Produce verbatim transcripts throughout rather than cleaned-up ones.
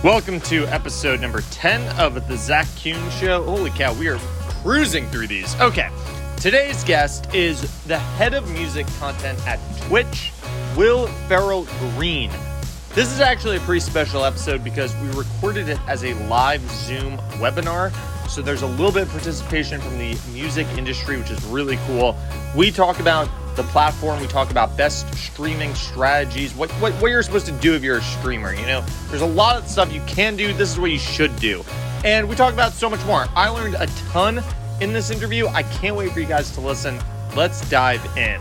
Welcome to episode number ten of the Zach Kuhn Show. Holy cow, we are cruising through these. Okay, today's guest is the head of music content at Twitch, Will Ferrell Green. This is actually a pretty special episode because we recorded it as a live Zoom webinar, so there's a little bit of participation from the music industry, which is really cool. We talk about the platform, we talk about best streaming strategies, what, what what you're supposed to do if you're a streamer. You know, there's a lot of stuff you can do. This is what you should do. And we talk about so much more. I learned a ton in this interview. I can't wait for you guys to listen. Let's dive in.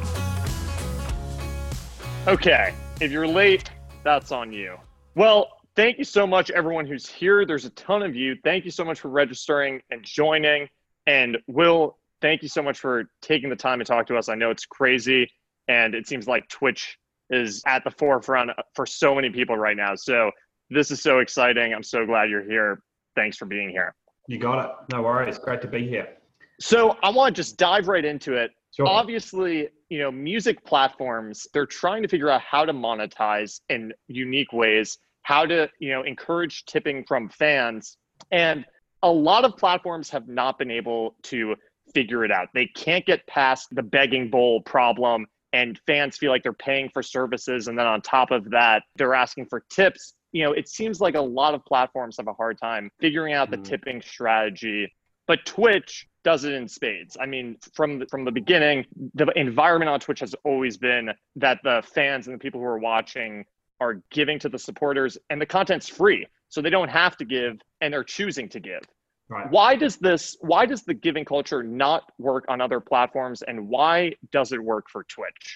Okay, if you're late, that's on you. Well, thank you so much, everyone who's here. There's a ton of you. Thank you so much for registering and joining. And Will, thank you so much for taking the time to talk to us. I know it's crazy, and it seems like Twitch is at the forefront for so many people right now. So this is so exciting. I'm so glad you're here. Thanks for being here. You got it. No worries. Great to be here. So I want to just dive right into it. Sure. Obviously, you know, music platforms, they're trying to figure out how to monetize in unique ways, how to, you know, encourage tipping from fans. And a lot of platforms have not been able to figure it out. They can't get past the begging bowl problem, and fans feel like they're paying for services. And then on top of that, they're asking for tips. You know, it seems like a lot of platforms have a hard time figuring out the mm. tipping strategy, but Twitch does it in spades. I mean, from the, from the beginning, the environment on Twitch has always been that the fans and the people who are watching are giving to the supporters, and the content's free. So they don't have to give, and they're choosing to give. Right. Why does this, why does the giving culture not work on other platforms, and why does it work for Twitch?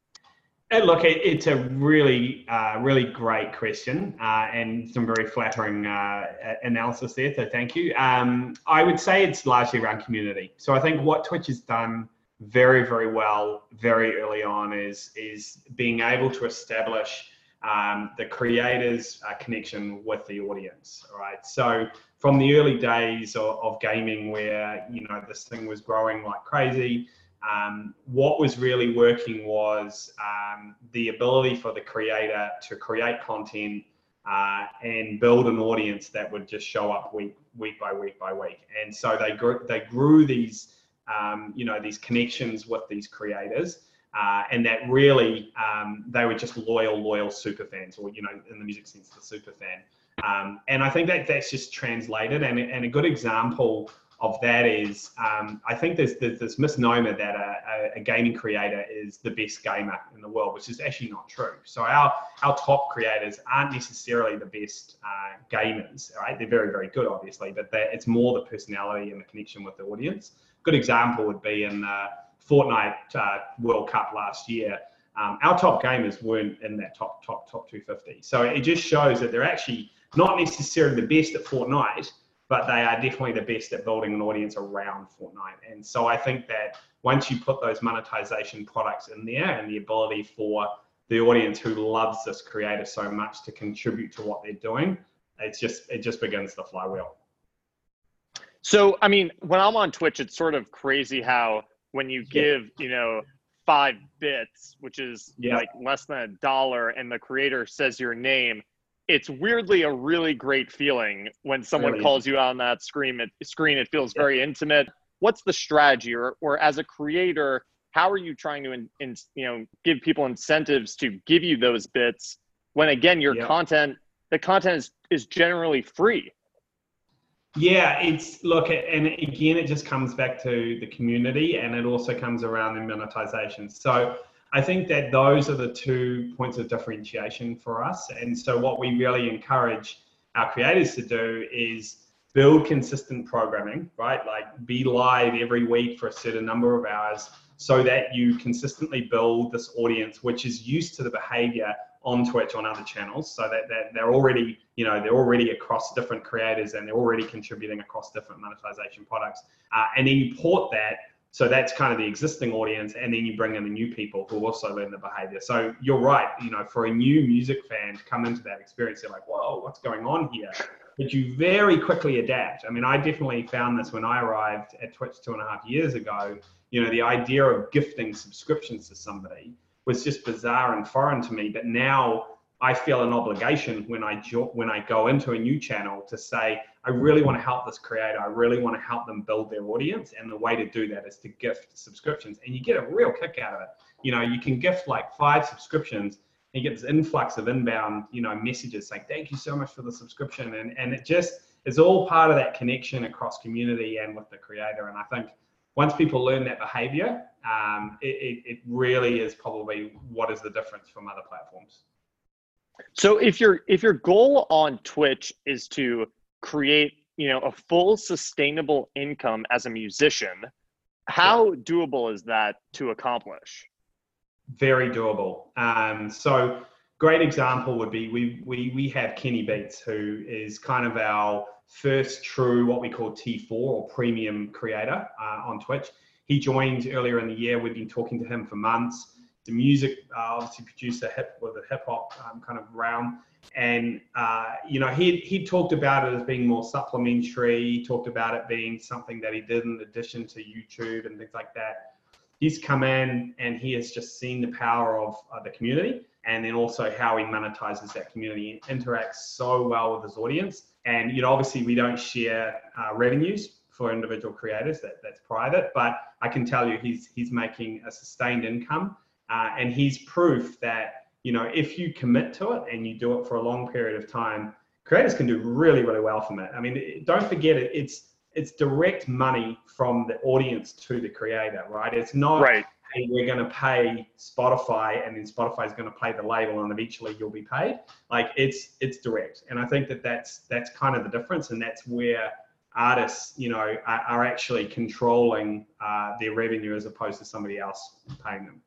And look, it, it's a really, uh, really great question uh, and some very flattering uh, analysis there, so thank you. Um, I would say it's largely around community. So I think what Twitch has done very, very well, very early on is, is being able to establish um, the creator's uh, connection with the audience, right? So from the early days of, of gaming where, you know, this thing was growing like crazy, um, what was really working was um, the ability for the creator to create content uh, and build an audience that would just show up week, week by week by week. And so they grew, they grew these, um, you know, these connections with these creators. Uh, and that really, um, they were just loyal, loyal super fans, or, you know, in the music sense, the super fan. Um, and I think that that's just translated. And, and a good example of that is, um, I think there's, there's this misnomer that a, a gaming creator is the best gamer in the world, which is actually not true. So our, our top creators aren't necessarily the best uh, gamers, right? They're very, very good, obviously, but it's more the personality and the connection with the audience. Good example would be in the Fortnite uh, World Cup last year. Um, our top gamers weren't in that top, top, top two fifty. So it just shows that they're actually not necessarily the best at Fortnite, but they are definitely the best at building an audience around Fortnite. And so I think that once you put those monetization products in there and the ability for the audience who loves this creator so much to contribute to what they're doing, it's just, it just begins the flywheel. So, I mean, when I'm on Twitch, it's sort of crazy how when you give, you know, five bits, which is yeah. like less than a dollar, and the creator says your name, it's weirdly a really great feeling when someone really calls you out on that screen. It, screen, it feels yeah. very intimate. What's the strategy, or, or as a creator, how are you trying to, in, in, you know, give people incentives to give you those bits when, again, your yeah. content, the content is, is generally free? Yeah, it's, look, and again, it just comes back to the community, and it also comes around the monetization. So I think that those are the two points of differentiation for us. And so what we really encourage our creators to do is build consistent programming, right? Like be live every week for a certain number of hours so that you consistently build this audience, which is used to the behavior on Twitch, on other channels, so that, that they're already, you know, they're already across different creators and they're already contributing across different monetization products. Uh, and then you port that, so that's kind of the existing audience, and then you bring in the new people who also learn the behavior. So you're right, you know, for a new music fan to come into that experience, they're like, whoa, what's going on here? But you very quickly adapt. I mean, I definitely found this when I arrived at Twitch two and a half years ago. You know, the idea of gifting subscriptions to somebody was just bizarre and foreign to me. But now I feel an obligation when I jo- when I go into a new channel to say, I really want to help this creator. I really want to help them build their audience. And the way to do that is to gift subscriptions. And you get a real kick out of it. You know, you can gift like five subscriptions and you get this influx of inbound, you know, messages saying, thank you so much for the subscription. And, and it just is all part of that connection across community and with the creator. And I think once people learn that behavior, um, it, it, it really is probably what is the difference from other platforms. So if your if your goal on Twitch is to create, you know, a full sustainable income as a musician, how yeah. doable is that to accomplish? Very doable. Um, so great example would be we we we have Kenny Beats, who is kind of our first true what we call T four or premium creator uh, on Twitch. He joined earlier in the year. We've been talking to him for months. The music, uh, obviously producer hip with a hip hop um, kind of realm. And, uh, you know, he he talked about it as being more supplementary. He talked about it being something that he did in addition to YouTube and things like that. He's come in and he has just seen the power of uh, the community, and then also how he monetizes that community, interacts so well with his audience. And, you know, obviously we don't share uh, revenues for individual creators, that, that's private, but I can tell you he's he's making a sustained income. Uh, and he's proof that, you know, if you commit to it and you do it for a long period of time, creators can do really, really well from it. I mean, don't forget it. It's it's direct money from the audience to the creator, right? It's not, right. Hey, we're going to pay Spotify and then Spotify is going to pay the label and eventually you'll be paid. Like it's it's direct. And I think that that's that's kind of the difference, and that's where artists, you know, are, are actually controlling uh, their revenue as opposed to somebody else paying them.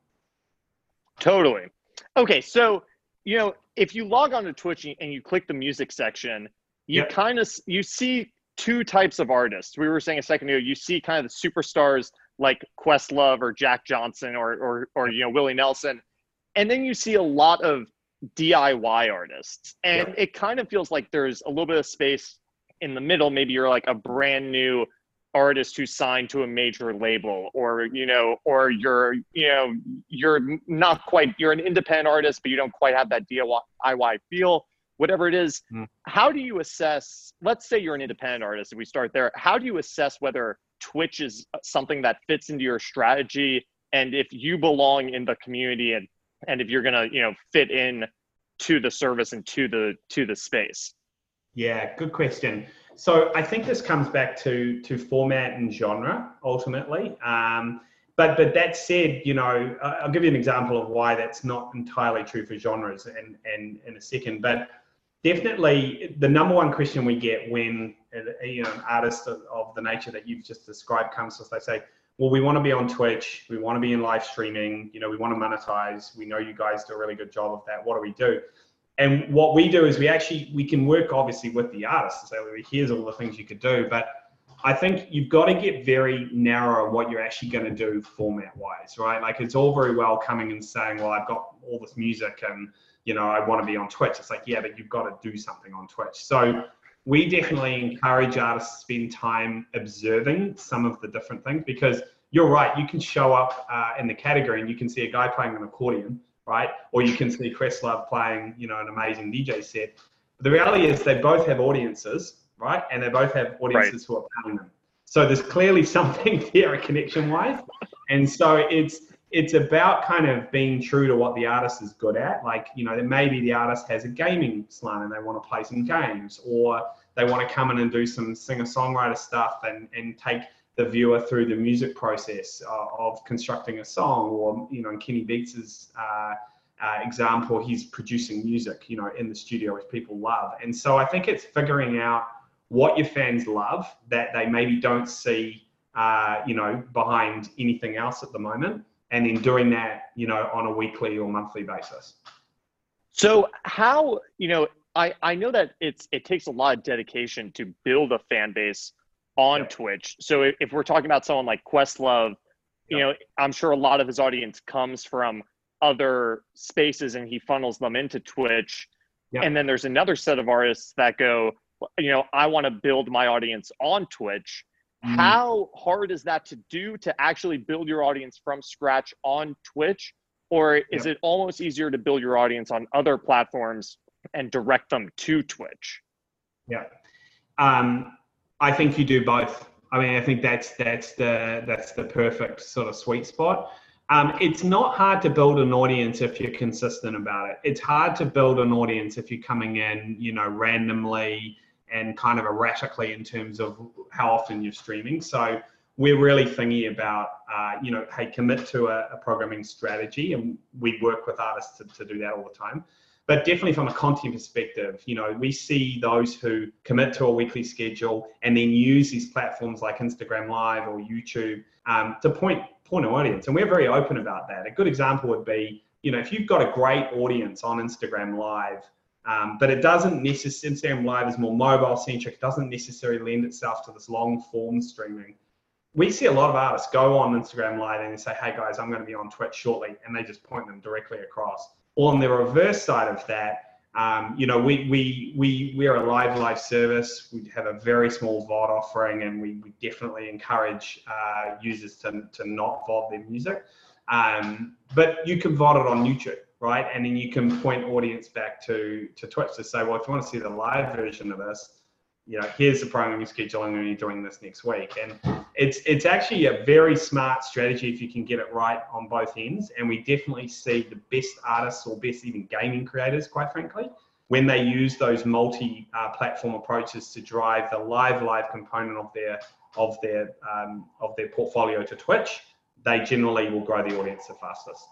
Totally. Okay, so, you know, if you log on to Twitch and you click the music section, you yep. kind of, you see two types of artists. We were saying a second ago, you see kind of the superstars like Questlove or Jack Johnson or, or, or you know, Willie Nelson. And then you see a lot of D I Y artists. And yep. it kind of feels like there's a little bit of space in the middle. Maybe you're like a brand new artist who's signed to a major label, or, you know, or you're, you know, you're not quite, you're an independent artist, but you don't quite have that D I Y feel, whatever it is. Mm. How do you assess, let's say you're an independent artist, if we start there, how do you assess whether Twitch is something that fits into your strategy, and if you belong in the community, and, and if you're going to, you know, fit in to the service and to the, to the space? Yeah, good question. So I think this comes back to to format and genre ultimately. Um, but but that said, you know, I'll give you an example of why that's not entirely true for genres and and in a second. But definitely the number one question we get when you know an artist of, of the nature that you've just described comes to us, they say, well, we want to be on Twitch, we want to be in live streaming, you know, we want to monetize. We know you guys do a really good job of that. What do we do? And what we do is we actually, we can work obviously with the artist and say, well, here's all the things you could do. But I think you've got to get very narrow what you're actually going to do format wise, right? Like it's all very well coming and saying, well, I've got all this music and, you know, I want to be on Twitch. It's like, yeah, but you've got to do something on Twitch. So we definitely encourage artists to spend time observing some of the different things, because you're right. You can show up uh, in the category and you can see a guy playing an accordion, right? Or you can see Questlove playing, you know, an amazing D J set. But the reality is they both have audiences, right? And they both have audiences right. who are paying them. So there's clearly something there connection-wise. And so it's it's about kind of being true to what the artist is good at. Like, you know, maybe the artist has a gaming salon and they want to play some games, or they want to come in and do some singer-songwriter stuff and, and take the viewer through the music process of, of constructing a song. Or, you know, in Kenny Beats's uh, uh, example, he's producing music, you know, in the studio, which people love. And so I think it's figuring out what your fans love that they maybe don't see, uh, you know, behind anything else at the moment, and then doing that, you know, on a weekly or monthly basis. So how, you know, I, I know that it's it takes a lot of dedication to build a fan base on yep. Twitch. So if, if we're talking about someone like Questlove, you yep. know, I'm sure a lot of his audience comes from other spaces and he funnels them into Twitch. Yep. And then there's another set of artists that go, you know, I want to build my audience on Twitch. Mm. How hard is that to do, to actually build your audience from scratch on Twitch Or is Yep. it almost easier to build your audience on other platforms and direct them to Twitch? Yeah. Um, I think you do both. I mean, I think that's that's the that's the perfect sort of sweet spot. Um, it's not hard to build an audience if you're consistent about it. It's hard to build an audience if you're coming in, you know, randomly and kind of erratically in terms of how often you're streaming. So we're really thinking about, uh, you know, hey, commit to a, a programming strategy, and we work with artists to, to do that all the time. But definitely from a content perspective, you know, we see those who commit to a weekly schedule and then use these platforms like Instagram Live or YouTube um, to point point an audience. And we're very open about that. A good example would be, you know, if you've got a great audience on Instagram Live, um, but it doesn't necessarily, Instagram Live is more mobile centric, it doesn't necessarily lend itself to this long form streaming. We see a lot of artists go on Instagram Live and say, hey guys, I'm going to be on Twitch shortly. And they just point them directly across. Or on the reverse side of that, um, you know, we, we, we, we're a live live service. We have a very small V O D offering, and we, we definitely encourage uh, users to, to not V O D their music. Um, but you can V O D it on YouTube, right? And then you can point audience back to, to Twitch to say, well, if you want to see the live version of this, you know, here's the programming schedule, and we're doing this next week. And it's it's actually a very smart strategy if you can get it right on both ends. And we definitely see the best artists, or best even gaming creators, quite frankly, when they use those multi-platform uh, approaches to drive the live live component of their of their um, of their portfolio to Twitch, they generally will grow the audience the fastest.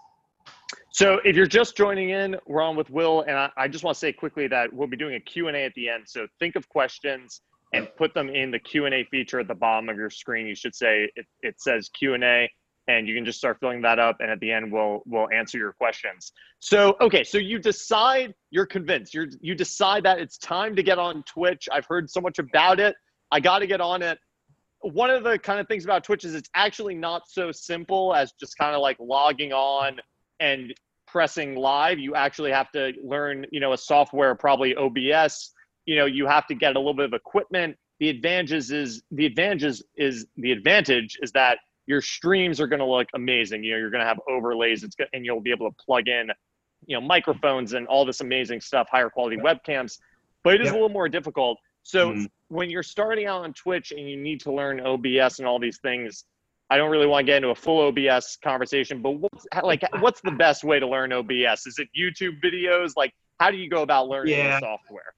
So if you're just joining in, we're on with Will, and I, I just want to say quickly that we'll be doing a Q and A at the end. So think of questions and put them in the Q and A feature at the bottom of your screen. You should say it, it says Q and A, and you can just start filling that up, and at the end we'll we'll answer your questions. So okay, so you decide, you're convinced, you're you decide that it's time to get on Twitch. I've heard so much about it. I got to get on it. One of the kind of things about Twitch is it's actually not so simple as just kind of like logging on and pressing live. You actually have to learn, you know, a software, probably O B S. You know, you have to get a little bit of equipment. The advantages is the advantages is the advantage is that your streams are going to look amazing. You know, you're going to have overlays. It's good, and you'll be able to plug in, you know, microphones and all this amazing stuff, higher quality webcams. But it is yep. a little more difficult. So mm. when you're starting out on Twitch and you need to learn O B S and all these things, I don't really want to get into a full O B S conversation, but what's like what's the best way to learn O B S? Is it YouTube videos? Like, how do you go about learning yeah. the software?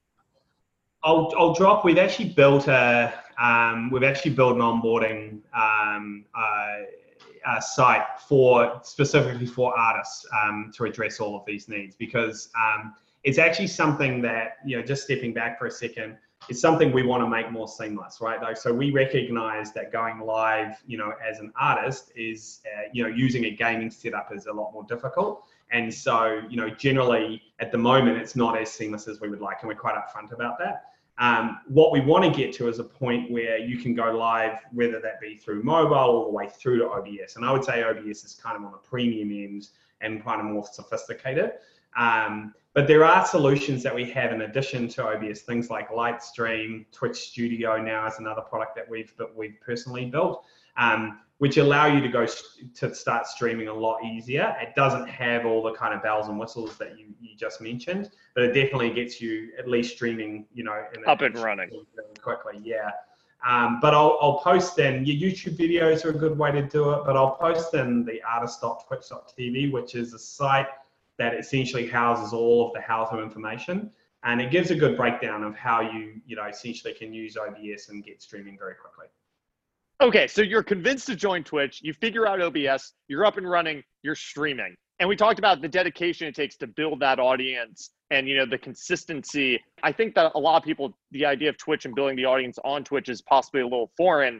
I'll I'll drop. We've actually built a um, we've actually built an onboarding um, uh, uh, site for specifically for artists um, to address all of these needs, because um, it's actually something that, you know, just stepping back for a second, it's something we want to make more seamless, right? Like, so we recognize that going live, you know, as an artist is, uh, you know, using a gaming setup is a lot more difficult. And so, you know, generally at the moment, it's not as seamless as we would like, and we're quite upfront about that. Um, what we want to get to is a point where you can go live, whether that be through mobile all the way through to O B S. And I would say O B S is kind of on the premium end and kind of more sophisticated. Um, But there are solutions that we have in addition to O B S, things like Lightstream, Twitch Studio now is another product that we've that we've personally built, um, which allow you to go to start streaming a lot easier. It doesn't have all the kind of bells and whistles that you, you just mentioned, but it definitely gets you at least streaming, you know, in up and running quickly. Yeah. Um, but I'll, I'll post in, your YouTube videos are a good way to do it, but I'll post in the artist dot twitch dot t v, which is a site that essentially houses all of the how-to information, and it gives a good breakdown of how you, you know, essentially can use O B S and get streaming very quickly. Okay, so you're convinced to join Twitch, you figure out O B S, you're up and running, you're streaming. And we talked about the dedication it takes to build that audience and, you know, the consistency. I think that a lot of people, the idea of Twitch and building the audience on Twitch is possibly a little foreign.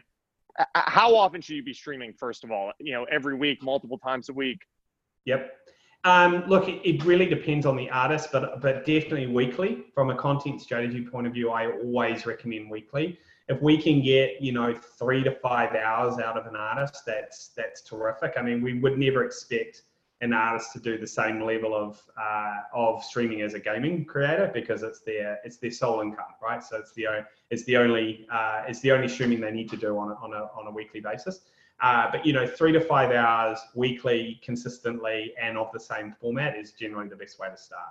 How often should you be streaming, first of all? You know, every week, multiple times a week? Yep. Um, look, it, it really depends on the artist, but but definitely weekly. From a content strategy point of view, I always recommend weekly. If we can get, you know, three to five hours out of an artist, that's that's terrific. I mean, we would never expect an artist to do the same level of uh, of streaming as a gaming creator, because it's their it's their sole income, right? So it's the it's the only uh, it's the only streaming they need to do on a, on a on a weekly basis. Uh, but, you know, three to five hours weekly, consistently, and of the same format is generally the best way to start.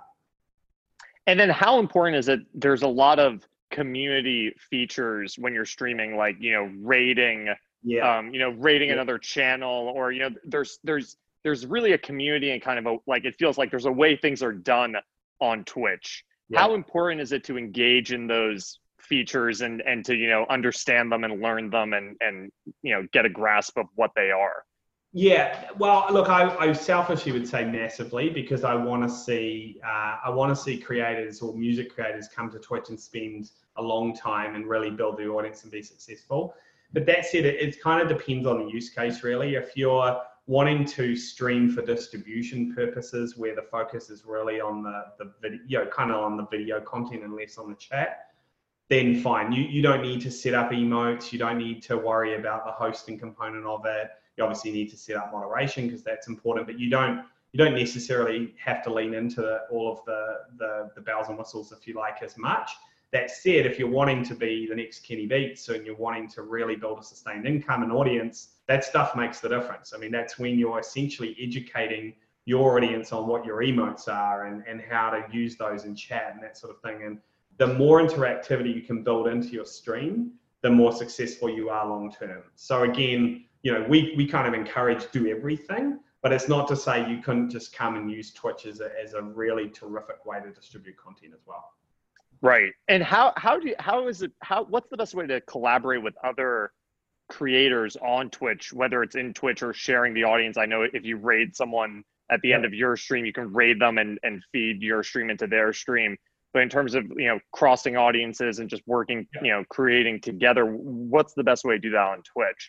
And then how important is it? There's a lot of community features when you're streaming, like, you know, rating, yeah. um, you know, rating yeah. another channel, or, you know, there's, there's, there's really a community and kind of a, like, it feels like there's a way things are done on Twitch. Yeah. How important is it to engage in those features and, and to, you know, understand them and learn them and, and, you know, get a grasp of what they are? Yeah, well, look, I, I selfishly would say massively, because I want to see, uh, I want to see creators or music creators come to Twitch and spend a long time and really build their audience and be successful. But that said, it, it kind of depends on the use case, really. If you're wanting to stream for distribution purposes, where the focus is really on the, the video, you know, kind of on the video content and less on the chat, then fine. You, you don't need to set up emotes. You don't need to worry about the hosting component of it. You obviously need to set up moderation because that's important, but you don't you don't necessarily have to lean into the, all of the, the, the bells and whistles, if you like, as much. That said, if you're wanting to be the next Kenny Beats and you're wanting to really build a sustained income and audience, that stuff makes the difference. I mean, that's when you're essentially educating your audience on what your emotes are and, and how to use those in chat and that sort of thing. And the more interactivity you can build into your stream, the more successful you are long term. So again, you know, we, we kind of encourage do everything, but it's not to say you couldn't just come and use Twitch as a, as a really terrific way to distribute content as well. Right. And how, how do you, how is it, how, what's the best way to collaborate with other creators on Twitch, whether it's in Twitch or sharing the audience? I know if you raid someone at the yeah. end of your stream, you can raid them and, and feed your stream into their stream. But in terms of, you know, crossing audiences and just working, yeah. you know, creating together, what's the best way to do that on Twitch?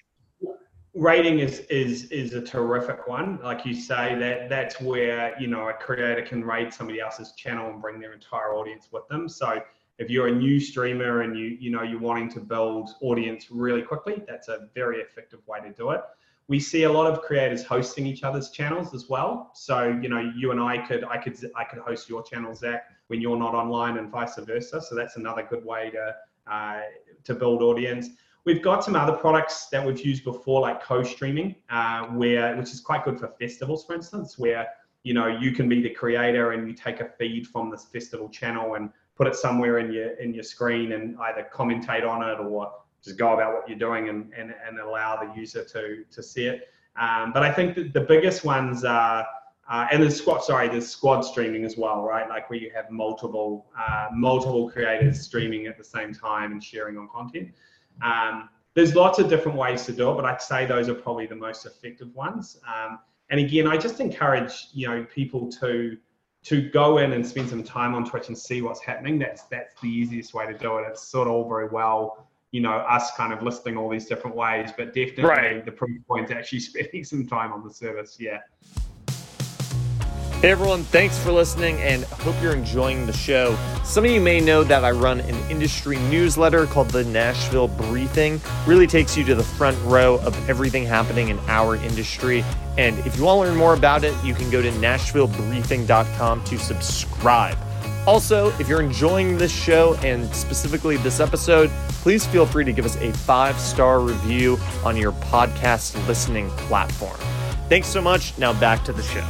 Rating is is is a terrific one. Like you say, that that's where, you know, a creator can raid somebody else's channel and bring their entire audience with them. So if you're a new streamer and you you know you're wanting to build audience really quickly, that's a very effective way to do it. We see a lot of creators hosting each other's channels as well. So, you know, you and I could I could I could host your channel, Zach, when you're not online, and vice versa. So that's another good way to uh, to build audience. We've got some other products that we've used before, like co-streaming, uh, where which is quite good for festivals, for instance, where, you know, you can be the creator and you take a feed from this festival channel and put it somewhere in your in your screen and either commentate on it or just go about what you're doing and and, and allow the user to to see it. Um, but I think that the biggest ones are uh, and there's squad sorry there's squad streaming as well, right? Like where you have multiple uh, multiple creators streaming at the same time and sharing on content. Um, there's lots of different ways to do it, but I'd say those are probably the most effective ones. Um, and again, I just encourage, you know, people to to go in and spend some time on Twitch and see what's happening. That's that's the easiest way to do it. It's sort of all very well, you know, us kind of listing all these different ways, but definitely right. the proof point's actually spending some time on the service. Yeah. Hey everyone, thanks for listening and hope you're enjoying the show. Some of you may know that I run an industry newsletter called the Nashville Briefing. Really takes you to the front row of everything happening in our industry. And if you want to learn more about it, you can go to nashville briefing dot com to subscribe. Also, if you're enjoying this show and specifically this episode, please feel free to give us a five-star review on your podcast listening platform. Thanks so much. Now back to the show.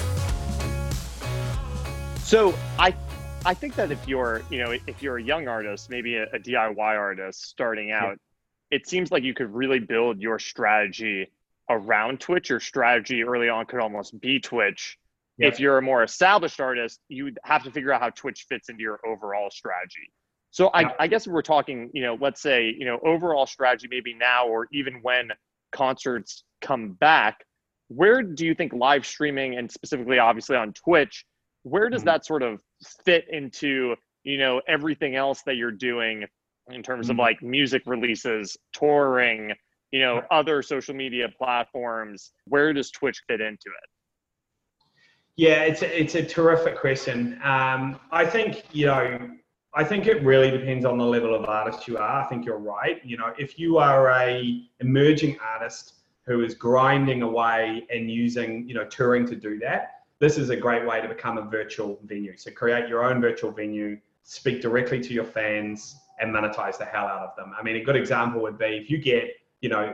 So I, I think that if you're, you know, if you're a young artist, maybe a, a D I Y artist starting out, yeah. it seems like you could really build your strategy around Twitch. Your strategy early on could almost be Twitch. Yeah. If you're a more established artist, you would have to figure out how Twitch fits into your overall strategy. So I, yeah. I guess if we're talking, you know, let's say, you know, overall strategy, maybe now or even when concerts come back, where do you think live streaming and specifically, obviously on Twitch, where does that sort of fit into, you know, everything else that you're doing in terms of like music releases, touring, you know, other social media platforms? Where does Twitch fit into it? Yeah, it's a, it's a terrific question. Um, I think, you know, I think it really depends on the level of artist you are. I think you're right. You know, if you are a emerging artist who is grinding away and using, you know, touring to do that, this is a great way to become a virtual venue. So create your own virtual venue, speak directly to your fans and monetize the hell out of them. I mean, a good example would be if you get, you know,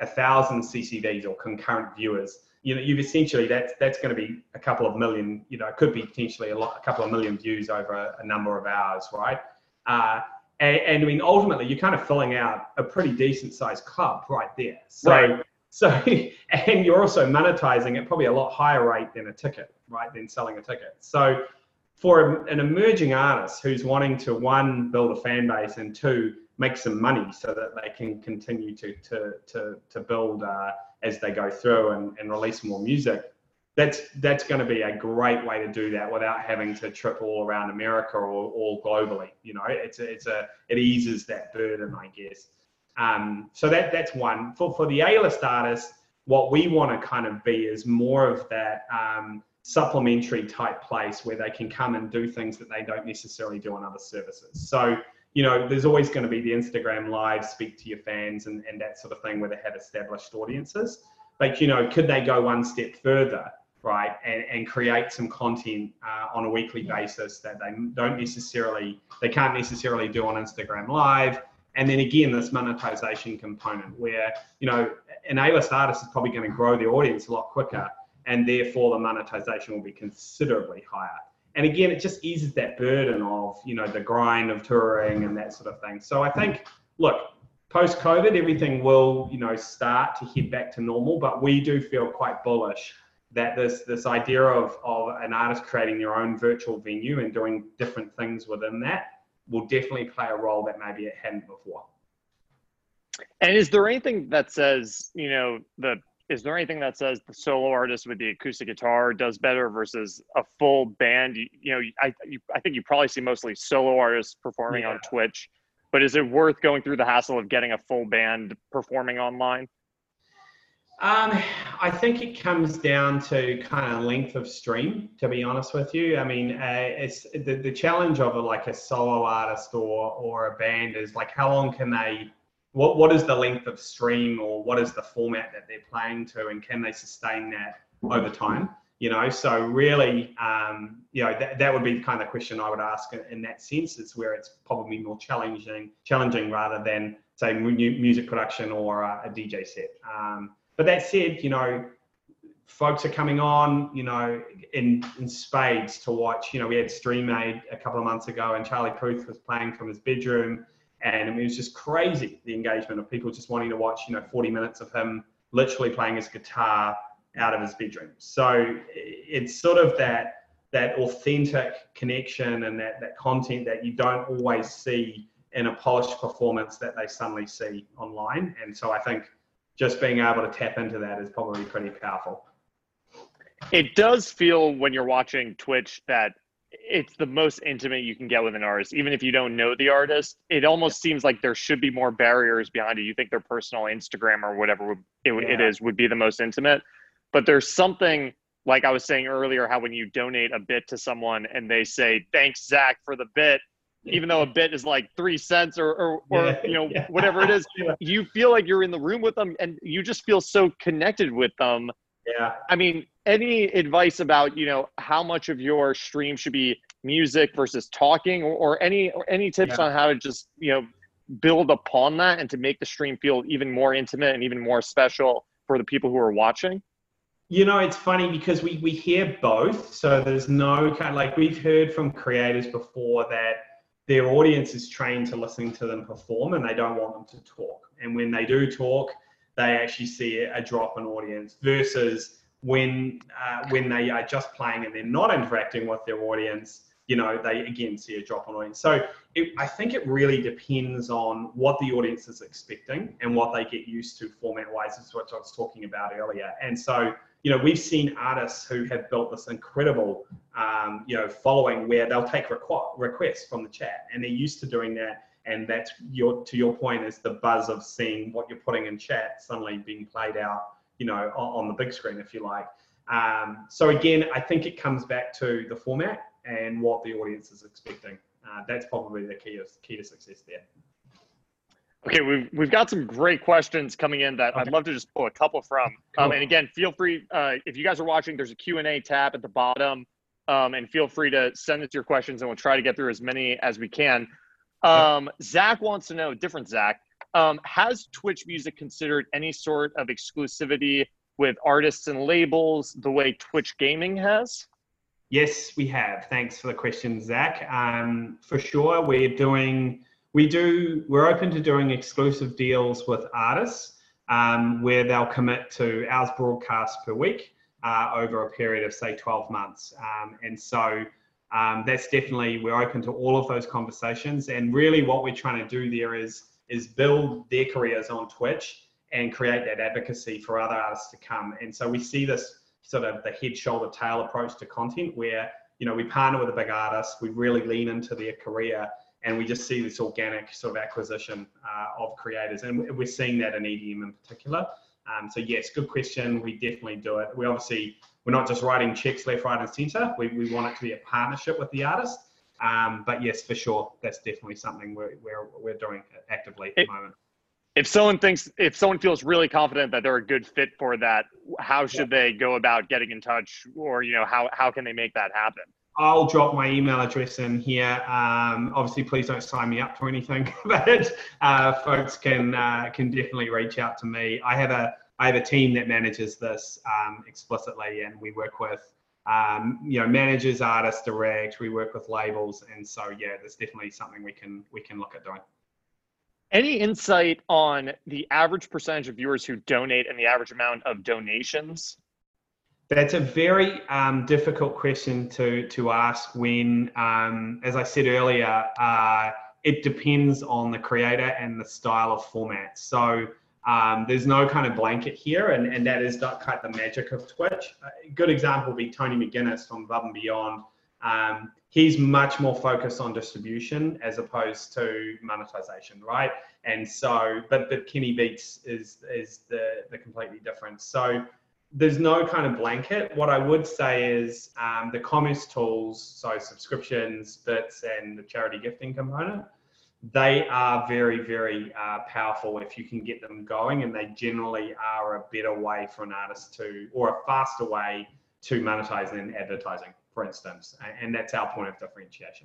a thousand C C Vs or concurrent viewers, you know, you've essentially, that's that's going to be a couple of million, you know, it could be potentially a lot, a couple of million views over a, a number of hours, right? Uh, and, and I mean, ultimately, you're kind of filling out a pretty decent sized club right there. So, right. so, and you're also monetizing at probably a lot higher rate than a ticket, right? Than selling a ticket. So, for an emerging artist who's wanting to, one, build a fan base, and two, make some money so that they can continue to to to, to build uh, as they go through and, and release more music, that's that's going to be a great way to do that without having to trip all around America or all globally. You know, it's a, it's a it eases that burden, I guess. Um, so that that's one. For for the A-list artists, what we want to kind of be is more of that um, supplementary type place where they can come and do things that they don't necessarily do on other services. So, you know, there's always going to be the Instagram live, speak to your fans and, and that sort of thing where they have established audiences. But, you know, could they go one step further, right, and, and create some content uh, on a weekly basis that they don't necessarily, they can't necessarily do on Instagram live. And then again, this monetization component where, you know, an A-list artist is probably going to grow their audience a lot quicker, and therefore the monetization will be considerably higher. And again, it just eases that burden of, you know, the grind of touring and that sort of thing. So I think, look, post-COVID, everything will, you know, start to head back to normal, but we do feel quite bullish that this this idea of, of an artist creating their own virtual venue and doing different things within that will definitely play a role that maybe it hadn't before. And is there anything that says, you know, the is there anything that says the solo artist with the acoustic guitar does better versus a full band? You, you know, I you, I think you probably see mostly solo artists performing yeah. on Twitch, but is it worth going through the hassle of getting a full band performing online? Um, I think it comes down to kind of length of stream, to be honest with you. I mean, uh, it's the, the challenge of a, like a solo artist or or a band is like, how long can they, what what is the length of stream, or what is the format that they're playing to, and can they sustain that over time? You know, so really, um, you know, that, that would be the kind of question I would ask in, in that sense. It's where it's probably more challenging, challenging rather than say music production or a, a D J set. Um, But that said, you know, folks are coming on, you know, in, in spades to watch. You know, we had Stream Aid a couple of months ago, and Charlie Puth was playing from his bedroom, and I mean, it was just crazy, the engagement of people just wanting to watch, you know, forty minutes of him literally playing his guitar out of his bedroom. So it's sort of that that authentic connection and that that content that you don't always see in a polished performance that they suddenly see online. And so I think just being able to tap into that is probably pretty powerful. It does feel when you're watching Twitch that it's the most intimate you can get with an artist, even if you don't know the artist. It almost yeah. seems like there should be more barriers behind it. You think their personal Instagram or whatever it, yeah. it is would be the most intimate, but there's something, like I was saying earlier, how when you donate a bit to someone and they say, "Thanks, Zach, for the bit," even though a bit is like three cents or, or, or yeah, you know, yeah. whatever it is, you feel like you're in the room with them and you just feel so connected with them. Yeah. I mean, any advice about, you know, how much of your stream should be music versus talking, or, or any, or any tips yeah. on how to just, you know, build upon that and to make the stream feel even more intimate and even more special for the people who are watching? You know, it's funny because we, we hear both. So there's no kind of, like, we've heard from creators before that their audience is trained to listen to them perform and they don't want them to talk. And when they do talk, they actually see a drop in audience, versus when uh, when they are just playing and they're not interacting with their audience, you know, they again see a drop in audience. So it, I think it really depends on what the audience is expecting and what they get used to format-wise, is what I was talking about earlier. And so, you know, we've seen artists who have built this incredible, um, you know, following where they'll take requ- requests from the chat, and they're used to doing that. And that's your, to your point, is the buzz of seeing what you're putting in chat suddenly being played out, you know, on, on the big screen, if you like. Um, so again, I think it comes back to the format and what the audience is expecting. Uh, that's probably the key, of, key to success there. Okay, we've we've got some great questions coming in that okay. I'd love to just pull a couple from. Cool. Um, and again, feel free, uh, if you guys are watching, there's a Q and A tab at the bottom, um, and feel free to send us your questions, and we'll try to get through as many as we can. Um, Zach wants to know, different Zach, Um, has Twitch Music considered any sort of exclusivity with artists and labels the way Twitch Gaming has? Yes, we have. Thanks for the question, Zach. Um, for sure, we're doing, we do, we're open to doing exclusive deals with artists um, where they'll commit to hours broadcast per week uh, over a period of say twelve months. Um, and so um, that's definitely, we're open to all of those conversations. And really what we're trying to do there is, is build their careers on Twitch and create that advocacy for other artists to come. And so we see this sort of the head, shoulder, tail approach to content where, you know, we partner with a big artist, we really lean into their career, and we just see this organic sort of acquisition uh, of creators. And we're seeing that in E D M in particular. Um, so yes, good question. We definitely do it. We obviously, we're not just writing checks left, right, and center. We, we want it to be a partnership with the artist. Um, but yes, for sure, that's definitely something we're, we're, we're doing actively at the moment. If someone thinks, if someone feels really confident that they're a good fit for that, how should yeah. they go about getting in touch, or, you know, how, how can they make that happen? I'll drop my email address in here. Um, obviously, please don't sign me up to anything, but uh, folks can uh, can definitely reach out to me. I have a I have a team that manages this um, explicitly, and we work with um, you know managers, artists direct. We work with labels, and so yeah, that's definitely something we can we can look at doing. Any insight on the average percentage of viewers who donate and the average amount of donations? That's a very um, difficult question to, to ask when, um, as I said earlier, uh, it depends on the creator and the style of format. So um, there's no kind of blanket here, and, and that is kind of the magic of Twitch. A good example would be Tony McGuinness from Above and Beyond. Um, he's much more focused on distribution as opposed to monetization, right? And so, but but Kenny Beats is is the the completely different. So there's no kind of blanket. What I would say is um, the commerce tools, so subscriptions, bits, and the charity gifting component, they are very very uh, powerful if you can get them going, and they generally are a better way for an artist to, or a faster way to monetize than advertising, for instance, and that's our point of differentiation.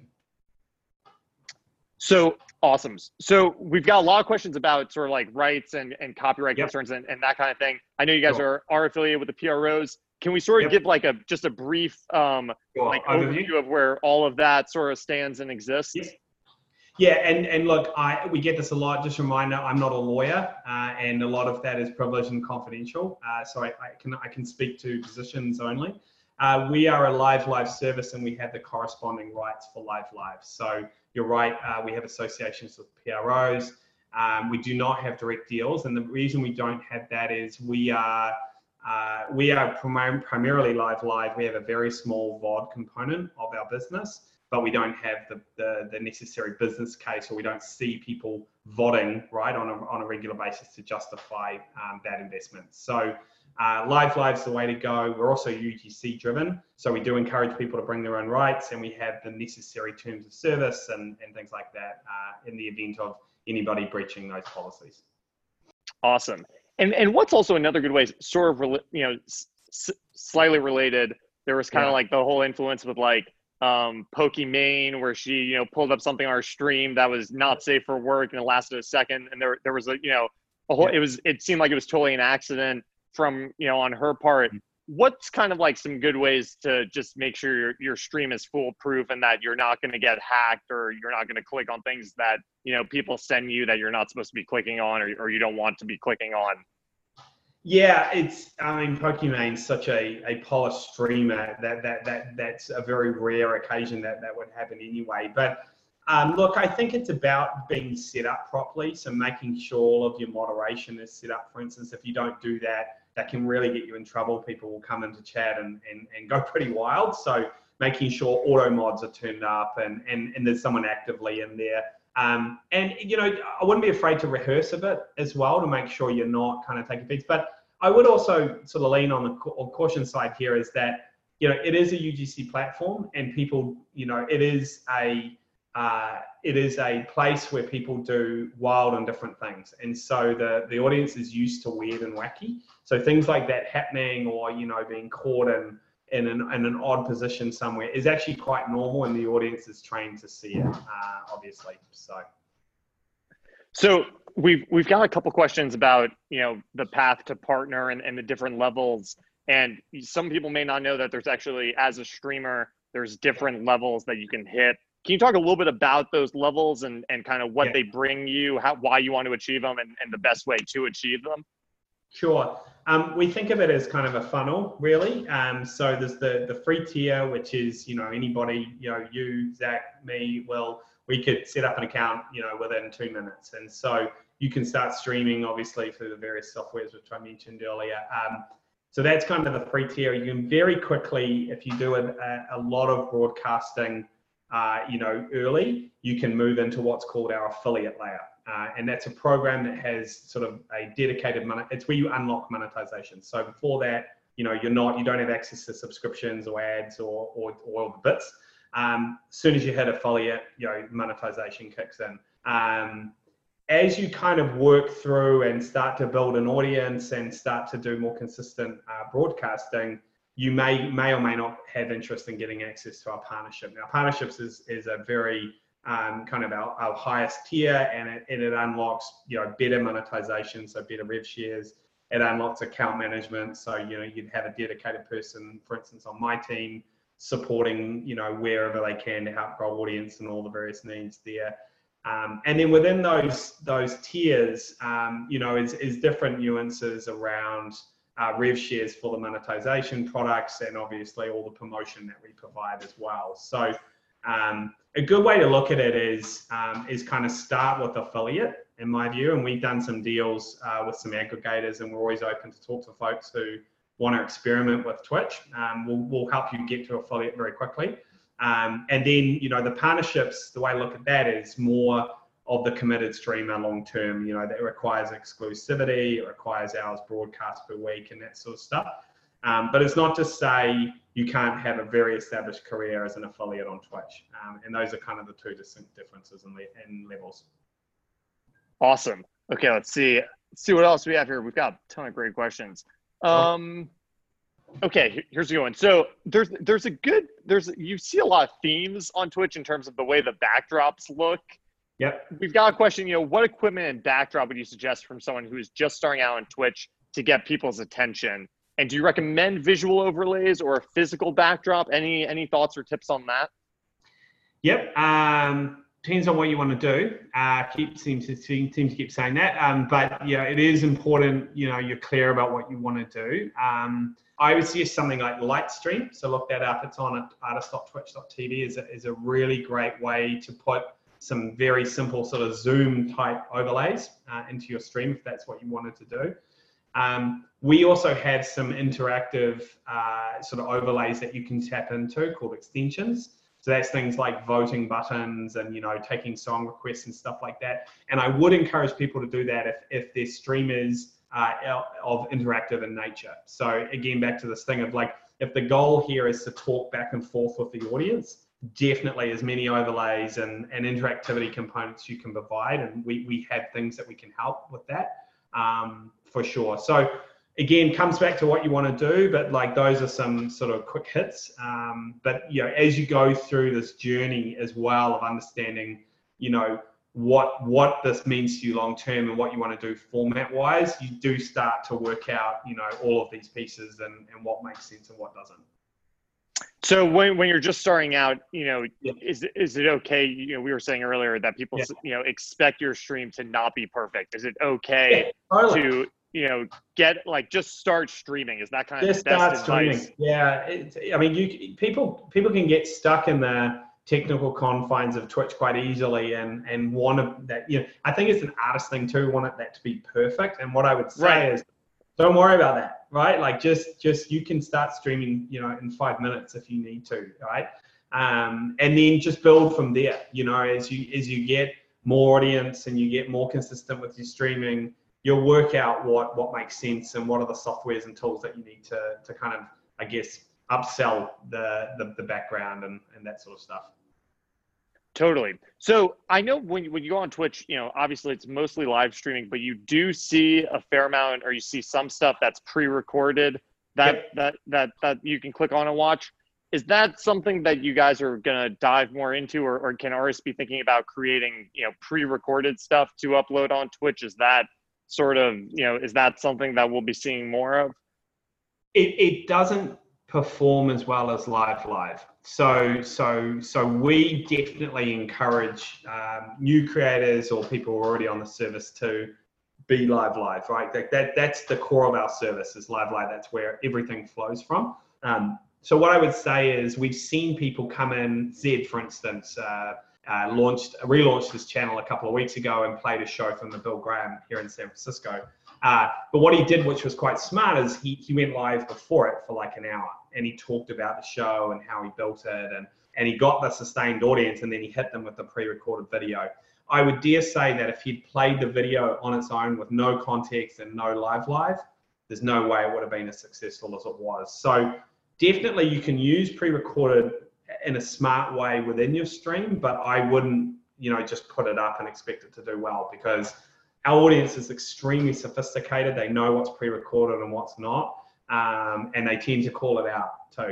So awesome. So we've got a lot of questions about sort of like rights and, and copyright yep. concerns and, and that kind of thing. I know you guys sure. are, are affiliated with the P R Os. Can we sort of yep. give like a just a brief um, sure. like overview of where all of that sort of stands and exists? Yes. Yeah, and, and look, I we get this a lot. Just a reminder, I'm not a lawyer, uh, and a lot of that is privileged and confidential. Uh, so I, I can I can speak to positions only. Uh, we are a live live service, and we have the corresponding rights for live live. So you're right, uh, we have associations with P R Os. Um, we do not have direct deals, and the reason we don't have that is we are uh, we are prim primarily live live. We have a very small V O D component of our business, but we don't have the, the, the necessary business case, or we don't see people voting right on a, on a regular basis to justify um, that investment. So uh, live live's the way to go. We're also U G C driven, so we do encourage people to bring their own rights, and we have the necessary terms of service and, and things like that uh, in the event of anybody breaching those policies. Awesome. And and what's also another good way, sort of, you know, s slightly related, there was kind of yeah. like the whole influence with like um Pokimane, where she, you know, pulled up something on her stream that was not safe for work, and it lasted a second, and there there was a, you know, a whole yeah. it was it seemed like it was totally an accident from, you know, on her part. What's kind of like some good ways to just make sure your your stream is foolproof and that you're not going to get hacked, or you're not going to click on things that, you know, people send you that you're not supposed to be clicking on, or, or you don't want to be clicking on? Yeah, it's, I mean, Pokimane's such a, a polished streamer that, that, that that's a very rare occasion that that would happen anyway. But um, look, I think it's about being set up properly. So making sure all of your moderation is set up. For instance, if you don't do that, that can really get you in trouble. People will come into chat and, and, and go pretty wild. So making sure auto mods are turned up, and, and, and there's someone actively in there. Um, and, you know, I wouldn't be afraid to rehearse a bit as well to make sure you're not kind of taking beats. But I would also sort of lean on the caution side here, is that, you know, it is a U G C platform, and people, you know, it is a, uh, it is a place where people do wild and different things. And so the, the audience is used to weird and wacky. So things like that happening, or, you know, being caught in, in, an, in an odd position somewhere, is actually quite normal, and the audience is trained to see it, uh, obviously. So. So we've we've got a couple questions about, you know, the path to partner and, and the different levels. And some people may not know that there's actually, as a streamer, there's different levels that you can hit. Can you talk a little bit about those levels and, and kind of what Yeah. they bring you, how, why you want to achieve them, and, and the best way to achieve them? Sure. Um, we think of it as kind of a funnel, really. Um, so there's the the free tier, which is, you know, anybody, you know, you, Zach, me, Will, we could set up an account, you know, within two minutes. And so you can start streaming, obviously, through the various softwares, which I mentioned earlier. Um, so that's kind of the free tier. You can very quickly, if you do a, a, a lot of broadcasting, uh, you know, early, you can move into what's called our affiliate layer. Uh, and that's a program that has sort of a dedicated money. It's where you unlock monetization. So before that, you know, you're not, you don't have access to subscriptions or ads or or, or the bits. Um, as soon as you hit affiliate, you know, monetization kicks in. Um, as you kind of work through and start to build an audience and start to do more consistent uh, broadcasting, you may may or may not have interest in getting access to our partnership. Now, partnerships is is a very um, kind of our, our highest tier, and it, and it unlocks, you know, better monetization, so better rev shares. It unlocks account management, so, you know, you'd have a dedicated person, for instance, on my team, supporting, you know, wherever they can to help grow audience and all the various needs there. Um, and then within those those tiers, um, you know, is, is different nuances around uh, rev shares for the monetization products, and obviously all the promotion that we provide as well. So um, a good way to look at it is um, is kind of start with affiliate, in my view. And we've done some deals uh, with some aggregators, and we're always open to talk to folks who want to experiment with Twitch. Um, we'll, we'll help you get to affiliate very quickly. Um, and then, you know, the partnerships, the way I look at that is more of the committed streamer long term. You know, that requires exclusivity, it requires hours broadcast per week and that sort of stuff. Um, but it's not to say you can't have a very established career as an affiliate on Twitch. Um, and those are kind of the two distinct differences in, le in levels. Awesome. Okay, let's see. Let's see what else we have here. We've got a ton of great questions. Um, okay, here's the one. So there's there's a good there's you see a lot of themes on Twitch in terms of the way the backdrops look. Yep. We've got a question. You know, what equipment and backdrop would you suggest from someone who is just starting out on Twitch to get people's attention? And do you recommend visual overlays or a physical backdrop? Any any thoughts or tips on that? Yep. Um, depends on what you want to do. Uh, keep seem to seem, seem to keep saying that. Um, but yeah, it is important. You know, you're clear about what you want to do. Um, I would suggest something like Lightstream. So look that up. It's on artist dot twitch dot t v. is a, is a really great way to put some very simple sort of Zoom type overlays uh, into your stream if that's what you wanted to do. Um, we also have some interactive uh, sort of overlays that you can tap into called extensions. So that's things like voting buttons and, you know, taking song requests and stuff like that. And I would encourage people to do that if, if their stream is uh, of interactive in nature. So again, back to this thing of like, if the goal here is to talk back and forth with the audience, definitely as many overlays and, and interactivity components you can provide. And we, we have things that we can help with that. Um, for sure. So again, comes back to what you want to do, but like those are some sort of quick hits. Um, but you know, as you go through this journey as well of understanding, you know, what what this means to you long term and what you want to do format wise, you do start to work out, you know, all of these pieces and, and what makes sense and what doesn't. So when, when you're just starting out, you know, yeah. is is it okay? You know, we were saying earlier that people, yeah. you know, expect your stream to not be perfect. Is it okay yeah, totally. to, you know, get like just start streaming? Is that kind of just the best start advice? Streaming. Yeah, it, I mean, you people people can get stuck in the technical confines of Twitch quite easily and and want that. You know, I think it's an artist thing too. Want it that to be perfect. And what I would say right. is, don't worry about that, right? Like just, just you can start streaming, you know, in five minutes if you need to, right? Um, and then just build from there, you know, as you, as you get more audience and you get more consistent with your streaming, you'll work out what, what makes sense and what are the softwares and tools that you need to, to kind of, I guess, upsell the, the, the background and, and that sort of stuff. Totally. So I know when, when you go on Twitch, you know, obviously it's mostly live streaming, but you do see a fair amount, or you see some stuff that's pre-recorded that, yep. that, that, that you can click on and watch. Is that something that you guys are going to dive more into, or, or can artists be thinking about creating, you know, pre-recorded stuff to upload on Twitch? Is that sort of, you know, is that something that we'll be seeing more of? It, it doesn't perform as well as live live. So, so, so we definitely encourage um, new creators or people who are already on the service to be live live, right? That, that That's the core of our service is live live. That's where everything flows from. Um, so what I would say is we've seen people come in, Zed, for instance, uh, uh, launched, relaunched his channel a couple of weeks ago and played a show from the Bill Graham here in San Francisco. Uh, but what he did, which was quite smart, is he, he went live before it for like an hour and he talked about the show and how he built it, and, and he got the sustained audience, and then he hit them with the pre-recorded video. I would dare say that if he'd played the video on its own with no context and no live live, there's no way it would have been as successful as it was. So definitely you can use pre-recorded in a smart way within your stream, but I wouldn't, you know, just put it up and expect it to do well, because our audience is extremely sophisticated. They know what's pre-recorded and what's not, um, and they tend to call it out too.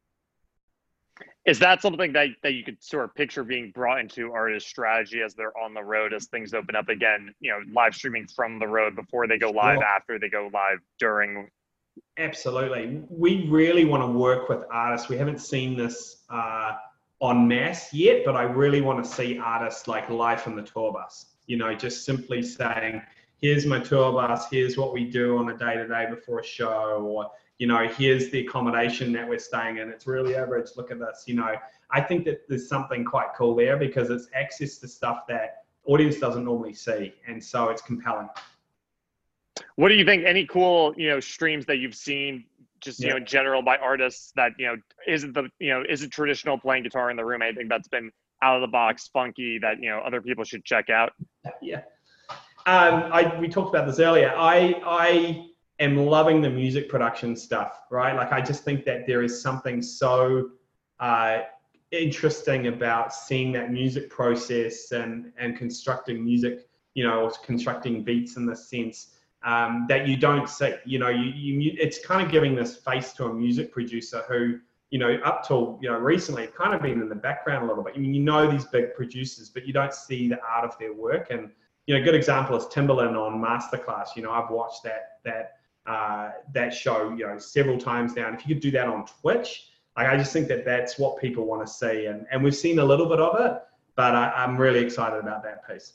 Is that something that, that you could sort of picture being brought into artist strategy as they're on the road, as things open up again, you know, live streaming from the road before they go live, Sure. after they go live, during? Absolutely. We really want to work with artists. We haven't seen this uh, en masse yet, but I really want to see artists like live from the tour bus, you know, just simply saying, here's my tour bus, here's what we do on a day-to-day before a show, or, you know, here's the accommodation that we're staying in. It's really average. Look at this. You know, I think that there's something quite cool there, because it's access to stuff that audience doesn't normally see. And so it's compelling. What do you think? Any cool, you know, streams that you've seen, just, you Yeah. know, in general by artists that, you know, isn't the, you know, isn't traditional playing guitar in the room? Anything that's been out of the box, funky, that, you know, other people should check out? Yeah. Um, I, we talked about this earlier. I, I am loving the music production stuff, right? Like, I just think that there is something so uh, interesting about seeing that music process and, and constructing music, you know, or constructing beats in this sense, um, that you don't see. You know, you, you, it's kind of giving this face to a music producer who, you know, up till, you know, recently kind of been in the background a little bit. I mean, you know, these big producers, but you don't see the art of their work. And, you know, a good example is Timbaland on Masterclass. You know, I've watched that, that, uh, that show, you know, several times now. And if you could do that on Twitch, like, I just think that that's what people want to see. And, and we've seen a little bit of it, but I, I'm really excited about that piece.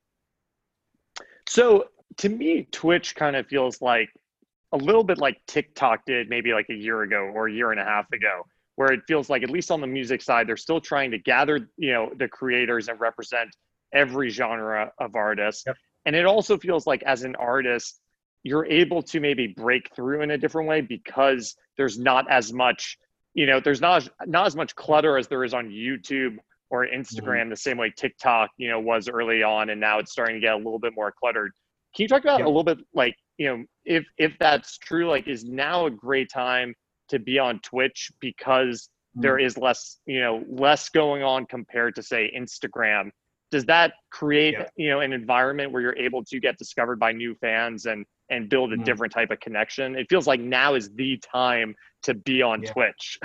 So to me, Twitch kind of feels like a little bit like TikTok did maybe like a year ago or a year and a half ago, where it feels like, at least on the music side, they're still trying to gather, you know, the creators and represent every genre of artists. Yep. And it also feels like, as an artist, you're able to maybe break through in a different way, because there's not as much, you know, there's not, not as much clutter as there is on YouTube or Instagram, mm-hmm. the same way TikTok, you know, was early on, and now it's starting to get a little bit more cluttered. Can you talk about yep. a little bit, like, you know, if if that's true, like, is now a great time to be on Twitch because mm-hmm. there is less, you know, less going on compared to, say, Instagram? Does that create, yeah. you know, an environment where you're able to get discovered by new fans and and build a mm. different type of connection? It feels like now is the time to be on yeah. Twitch.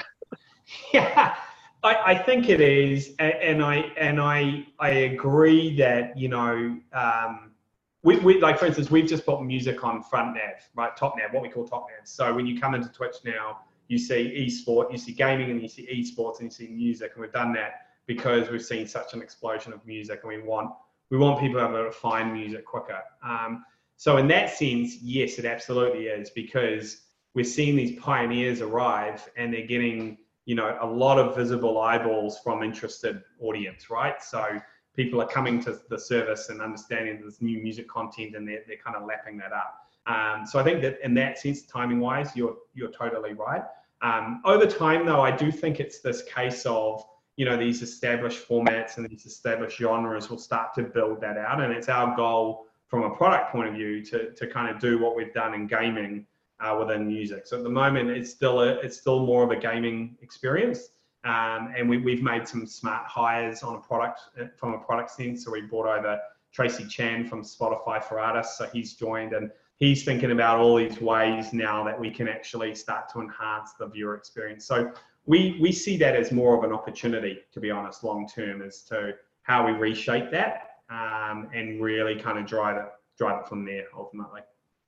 Yeah, I, I think it is, and, and I and I I agree that, you know, um, we, we like, for instance, we've just put music on front nav, right, top nav, what we call top nav. So when you come into Twitch now, you see esport, you see gaming, and you see esports, and you see music, and we've done that because we've seen such an explosion of music, and we want we want people to be able to find music quicker. Um, so in that sense, yes, it absolutely is, because we're seeing these pioneers arrive, and they're getting, you know, a lot of visible eyeballs from interested audience, right? So people are coming to the service and understanding this new music content, and they're, they're kind of lapping that up. Um, so I think that in that sense, timing-wise, you're you're totally right. Um, over time, though, I do think it's this case of, you know, these established formats and these established genres will start to build that out. And it's our goal from a product point of view to, to kind of do what we've done in gaming uh, within music. So at the moment, it's still a, it's still more of a gaming experience. Um, and we, we've made some smart hires on a product, from a product sense. So we brought over Tracy Chan from Spotify for Artists. So he's joined, and he's thinking about all these ways now that we can actually start to enhance the viewer experience. So we we see that as more of an opportunity, to be honest, long term, as to how we reshape that um, and really kind of drive it drive it from there ultimately.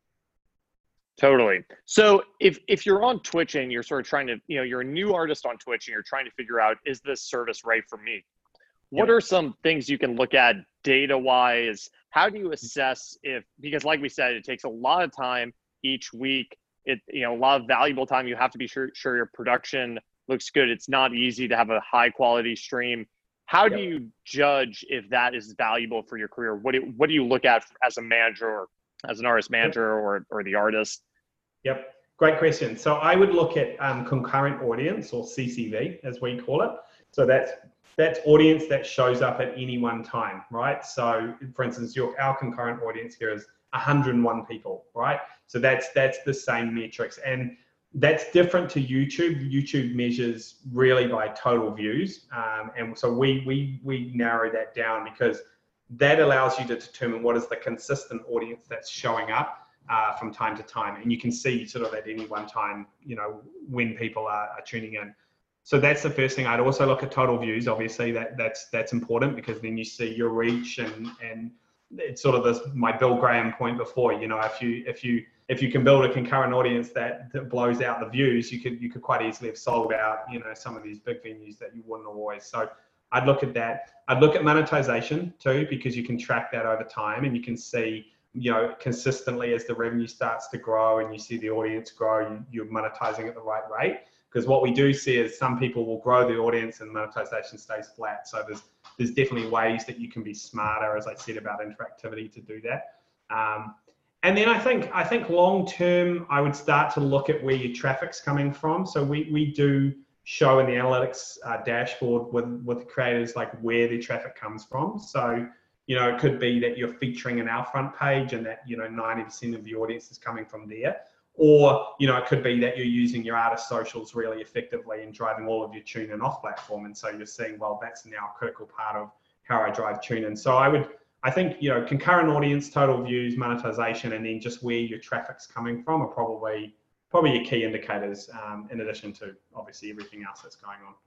Totally. So if if you're on Twitch and you're sort of trying to, you know, you're a new artist on Twitch and you're trying to figure out, is this service right for me? What Yep. are some things you can look at data wise? How do you assess if, because like we said, it takes a lot of time each week. It, you know, a lot of valuable time. You have to be sure, sure your production looks good. It's not easy to have a high quality stream. How do Yep. you judge if that is valuable for your career? What do, what do you look at as a manager or as an artist manager or, or the artist? Yep, great question. So I would look at um, concurrent audience, or C C V as we call it. So that's that's audience that shows up at any one time, right? So for instance, your our concurrent audience here is one hundred and one people, right? So that's that's the same metrics, and that's different to YouTube. YouTube measures really by total views, um, and so we we we narrow that down because that allows you to determine what is the consistent audience that's showing up Uh, from time to time, and you can see sort of at any one time, you know, when people are, are tuning in. So that's the first thing. I'd also look at total views. Obviously, that that's that's important because then you see your reach, and and it's sort of this my Bill Graham point before. You know, if you if you if you can build a concurrent audience that, that blows out the views, you could you could quite easily have sold out, you know, some of these big venues that you wouldn't always. So I'd look at that. I'd look at monetization too, because you can track that over time and you can see, you know, consistently as the revenue starts to grow and you see the audience grow, you, you're monetizing at the right rate. Because what we do see is some people will grow the audience and monetization stays flat. So there's there's definitely ways that you can be smarter, as I said, about interactivity to do that. Um, and then I think I think long term, I would start to look at where your traffic's coming from. So we we do show in the analytics uh, dashboard with with the creators like where their traffic comes from. So you know, it could be that you're featuring in our front page and that, you know, ninety percent of the audience is coming from there. Or, you know, it could be that you're using your artist socials really effectively and driving all of your tune in off platform. And so you're seeing, well, that's now a critical part of how I drive tune in. So I would, I think, you know, concurrent audience, total views, monetization, and then just where your traffic's coming from are probably, probably your key indicators, um, in addition to obviously everything else that's going on.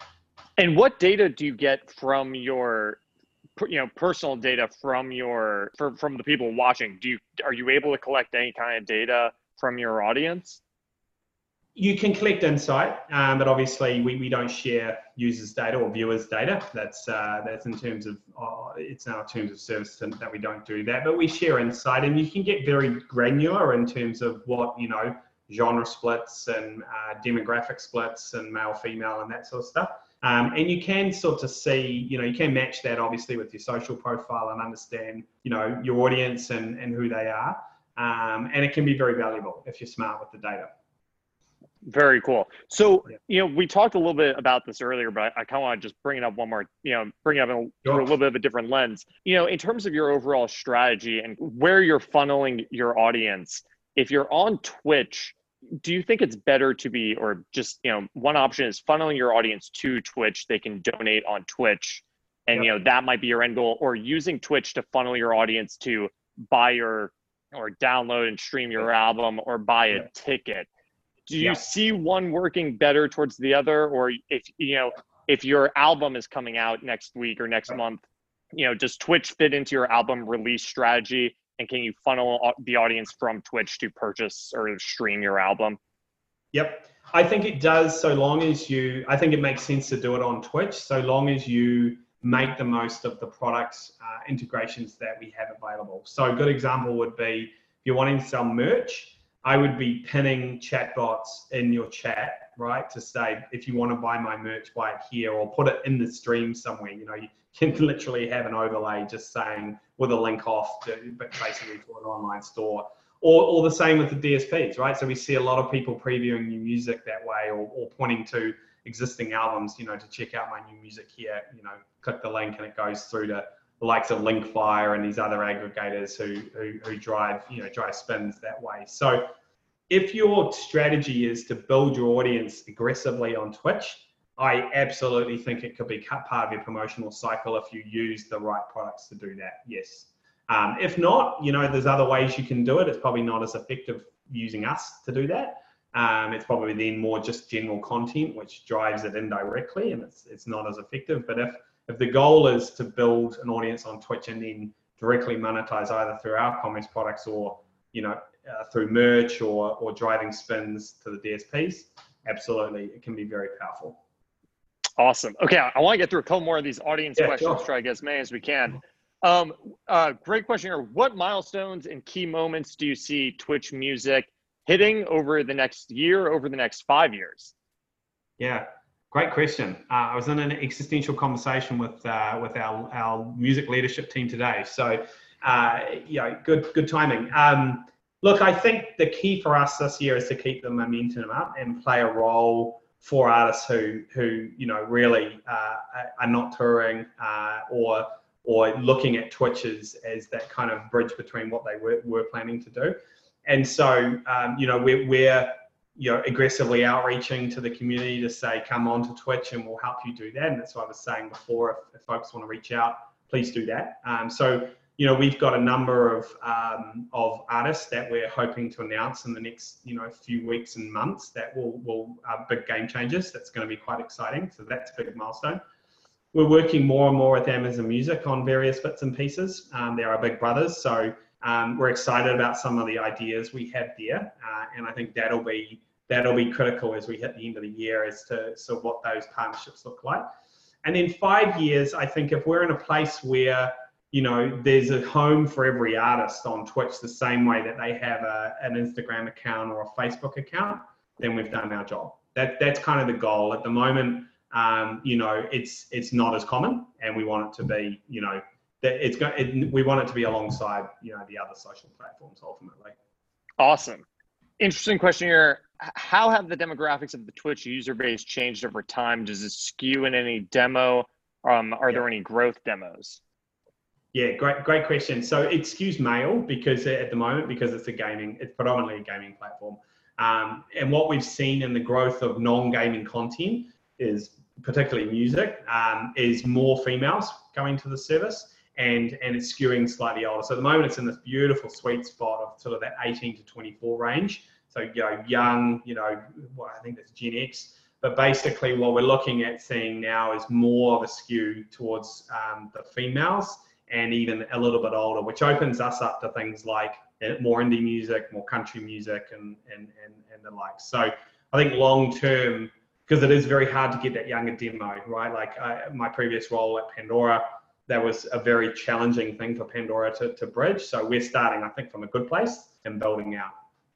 And what data do you get from your, you know, personal data from your, for, from the people watching? Do you, are you able to collect any kind of data from your audience? You can collect insight, um, but obviously we, we don't share users' data or viewers' data. That's uh, that's in terms of, uh, it's in our terms of service that we don't do that, but we share insight, and you can get very granular in terms of what, you know, genre splits and uh, demographic splits and male, female, and that sort of stuff. Um, and you can sort of see, you know, you can match that obviously with your social profile and understand, you know, your audience and, and who they are. Um, and it can be very valuable if you're smart with the data. Very cool. So, Yeah. you know, we talked a little bit about this earlier, but I kind of want to just bring it up one more, you know, bring it up in a, Sure. a little bit of a different lens. You know, in terms of your overall strategy and where you're funneling your audience, if you're on Twitch, do you think it's better to be, or just, you know, one option is funneling your audience to Twitch, they can donate on Twitch, and, Yep. you know, that might be your end goal, or using Twitch to funnel your audience to buy your, or download and stream your album, or buy a Yep. ticket. Do you Yeah. see one working better towards the other? Or if, you know, if your album is coming out next week or next Yep. month, you know, does Twitch fit into your album release strategy? And can you funnel the audience from Twitch to purchase or stream your album? Yep. I think it does, so long as you, I think it makes sense to do it on Twitch, so long as you make the most of the products uh, integrations that we have available. So a good example would be, if you're wanting to sell merch, I would be pinning chatbots in your chat, right? To say, if you want to buy my merch, buy it here, or put it in the stream somewhere. You know, you can literally have an overlay just saying with a link off, to, but basically to an online store. Or, or the same with the D S Ps, right? So we see a lot of people previewing new music that way, or, or pointing to existing albums, you know, to check out my new music here, you know, click the link and it goes through to the likes of Linkfire and these other aggregators who, who, who drive, you know, drive spins that way. So if your strategy is to build your audience aggressively on Twitch, I absolutely think it could be part of your promotional cycle if you use the right products to do that, yes. Um, if not, you know, there's other ways you can do it. It's probably not as effective using us to do that. Um, it's probably then more just general content, which drives it indirectly, and it's it's not as effective. But if if the goal is to build an audience on Twitch and then directly monetize either through our commerce products or, you know, uh, through merch or or driving spins to the D S Ps, absolutely, it can be very powerful. Awesome. Okay, I want to get through a couple more of these audience Yeah, questions, sure. try to get as many as we can. Um, uh, great question here. What milestones and key moments do you see Twitch Music hitting over the next year, over the next five years? Yeah, great question. Uh, I was in an existential conversation with uh, with our, our music leadership team today. So, uh, you know, good good timing. Um, look, I think the key for us this year is to keep the momentum up and play a role for artists who who you know really uh, are not touring uh, or or looking at Twitch as, as that kind of bridge between what they were, were planning to do. And so, um, you know, we're, we're, you know, aggressively outreaching to the community to say, come on to Twitch and we'll help you do that. And that's what I was saying before, if, if folks want to reach out, please do that. Um, so, you know, we've got a number of, um, of artists that we're hoping to announce in the next, you know, few weeks and months that will, will uh, big game changers. That's going to be quite exciting. So that's a big milestone. We're working more and more with Amazon Music on various bits and pieces. Um, they're our big brothers. So Um, we're excited about some of the ideas we have there, uh, and I think that'll be that'll be critical as we hit the end of the year as to so what those partnerships look like. And then five years, I think if we're in a place where you know there's a home for every artist on Twitch, the same way that they have a, an Instagram account or a Facebook account, then we've done our job. That that's kind of the goal at the moment. Um, you know, it's it's not as common, and we want it to be. You know. That it's going. It, we want it to be alongside, you know, the other social platforms ultimately. Awesome. Interesting question here. How have the demographics of the Twitch user base changed over time? Does it skew in any demo? Um, are yeah. there any growth demos? Yeah, great, great question. So it skews male because at the moment, because it's a gaming, it's predominantly a gaming platform. Um, and what we've seen in the growth of non-gaming content is, particularly music, um, is more females coming to the service. And, and it's skewing slightly older. So at the moment, it's in this beautiful sweet spot of sort of that eighteen to twenty-four range. So, you know, young, you know, well, I think that's Gen X. But basically what we're looking at seeing now is more of a skew towards um, the females and even a little bit older, which opens us up to things like more indie music, more country music, and, and, and, and the like. So I think long term, because it is very hard to get that younger demo, right? Like I, my previous role at Pandora, that was a very challenging thing for Pandora to, to bridge. So we're starting, I think, from a good place and building out.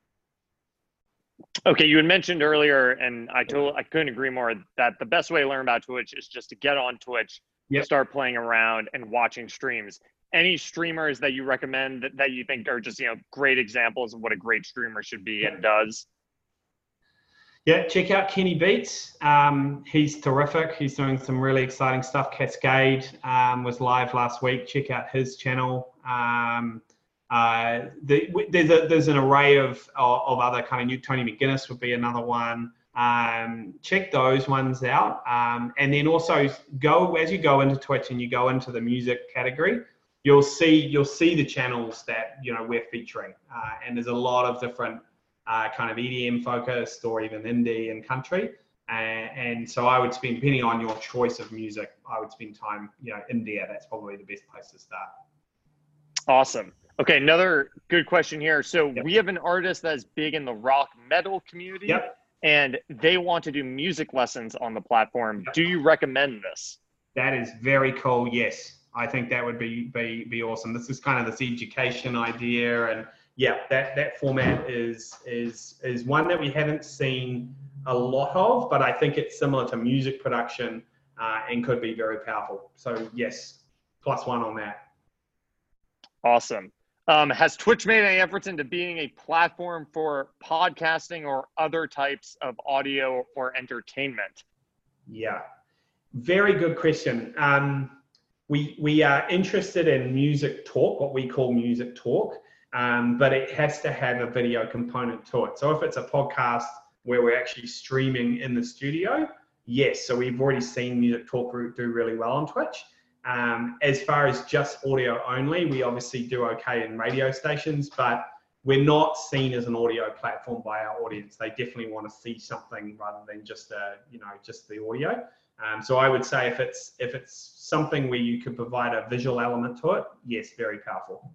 Okay, you had mentioned earlier, and I told I couldn't agree more, that the best way to learn about Twitch is just to get on Twitch, yep. start playing around and watching streams. Any streamers that you recommend that, that you think are just, you know, great examples of what a great streamer should be yep. and does? Yeah, check out Kenny Beats. Um, he's terrific. He's doing some really exciting stuff. Cascade um, was live last week. Check out his channel. Um, uh, the, there's, a, there's an array of, of, of other kind of new. Tony McGuinness would be another one. Um, check those ones out. Um, and then also go, as you go into Twitch and you go into the music category, you'll see, you'll see the channels that, you know, we're featuring. Uh, and there's a lot of different Uh, kind of E D M focused or even indie and country. Uh, and so I would spend, depending on your choice of music, I would spend time, you know, in there. That's probably the best place to start. Awesome. Okay, another good question here. So yep. we have an artist that's big in the rock metal community, yep. and they want to do music lessons on the platform. Yep. Do you recommend this? That is very cool. Yes, I think that would be be be awesome. This is kind of this education idea, and yeah, that, that format is is is one that we haven't seen a lot of, but I think it's similar to music production uh, and could be very powerful. So yes, plus one on that. Awesome. Um, has Twitch made any efforts into being a platform for podcasting or other types of audio or entertainment? Yeah, very good question. Um, we we are interested in music talk, what we call music talk. Um, but it has to have a video component to it. So if it's a podcast where we're actually streaming in the studio, yes. So we've already seen Music Talk do really well on Twitch. Um, as far as just audio only, we obviously do okay in radio stations, but we're not seen as an audio platform by our audience. They definitely want to see something rather than just a, you know, just the audio. Um, so I would say if it's if it's something where you could provide a visual element to it, yes, very powerful.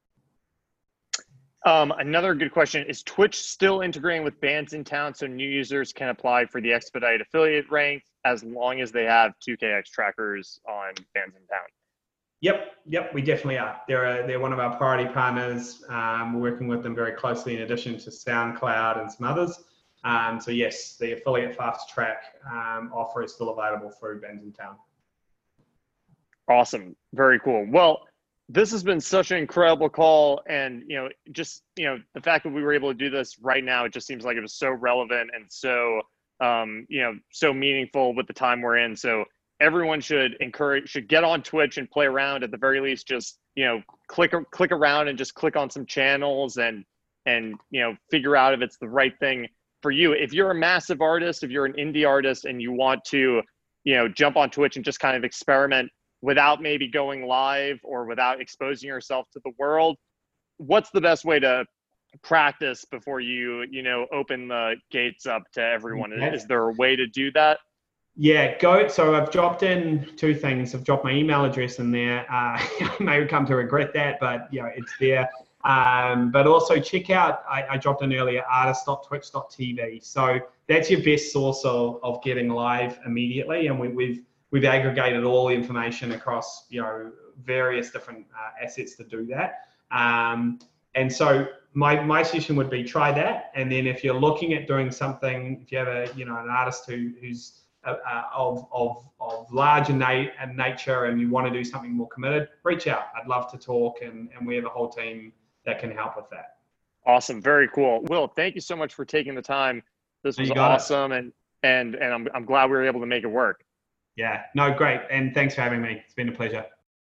Um, another good question, is Twitch still integrating with Bands in Town so new users can apply for the Expedite affiliate rank as long as they have two K X trackers on Bands in Town? Yep, yep, we definitely are. They're a, they're one of our priority partners. Um, we're working with them very closely in addition to SoundCloud and some others. Um, so yes, the affiliate fast track um, offer is still available through Bands in Town. Awesome, very cool. Well, this has been such an incredible call, and you know, just you know, the fact that we were able to do this right now, it just seems like it was so relevant and so um, you know, so meaningful with the time we're in. So everyone should encourage, should get on Twitch and play around. At the very least, just you know, click click around and just click on some channels and and you know, figure out if it's the right thing for you. If you're a massive artist, if you're an indie artist, and you want to, you know, jump on Twitch and just kind of experiment without maybe going live or without exposing yourself to the world, what's the best way to practice before you, you know, open the gates up to everyone? Yeah. Is there a way to do that? Yeah, go. So I've dropped in two things. I've dropped my email address in there. Uh, I may come to regret that, but you know, it's there. Um, but also check out, I, I dropped in earlier, artist dot twitch dot t v. So that's your best source of, of getting live immediately. And we, we've We've aggregated all the information across, you know, various different uh, assets to do that. Um, and so my, my suggestion would be try that. And then if you're looking at doing something, if you have a, you know, an artist who, who's uh, uh, of, of, of large in, na- in nature and you want to do something more committed, reach out. I'd love to talk, and, and we have a whole team that can help with that. Awesome. Very cool. Will, thank you so much for taking the time. This was awesome. It. And, and, and I'm, I'm glad we were able to make it work. Yeah, no, great. And thanks for having me. It's been a pleasure.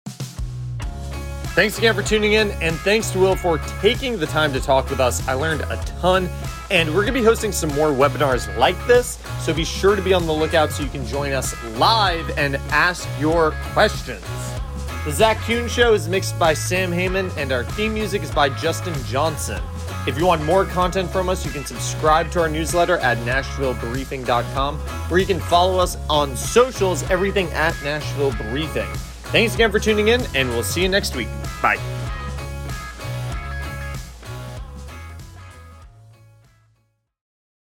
Thanks again for tuning in, and thanks to Will for taking the time to talk with us. I learned a ton, and we're going to be hosting some more webinars like this, so be sure to be on the lookout so you can join us live and ask your questions. The Zach Kuhn Show is mixed by Sam Heyman, and our theme music is by Justin Johnson. If you want more content from us, you can subscribe to our newsletter at nashville briefing dot com, or you can follow us on socials, everything at Nashville Briefing. Thanks again for tuning in, and we'll see you next week. Bye.